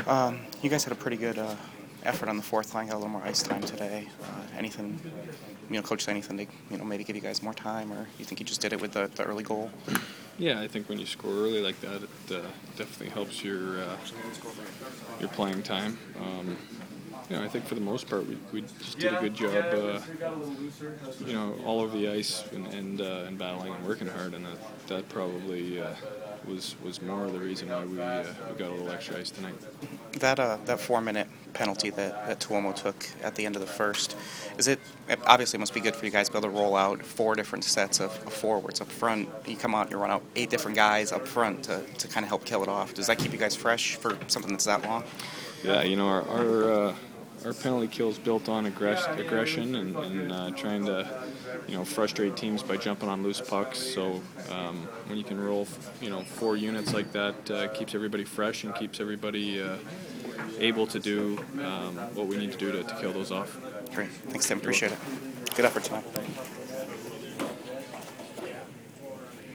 You guys had a pretty good effort on the fourth line. Got a little more ice time today. Anything, coach said anything to maybe give you guys more time, or you think you just did it with the early goal? Yeah, I think when you score early like that, it definitely helps your playing time. I think for the most part we just did a good job, all over the ice and battling and working hard, and that probably was more of the reason why we got a little extra ice tonight. That 4-minute penalty that Tuomo took at the end of the first, it obviously must be good for you guys to be able to roll out 4 different sets of forwards up front. You come out and you run out 8 different guys up front to kind of help kill it off. Does that keep you guys fresh for something that's that long? Yeah, our penalty kill is built on aggression and trying to frustrate teams by jumping on loose pucks. So when you can roll 4 units like that, keeps everybody fresh and keeps everybody able to do what we need to do to kill those off. Great. Thanks, Tim. Appreciate it. Good effort tonight.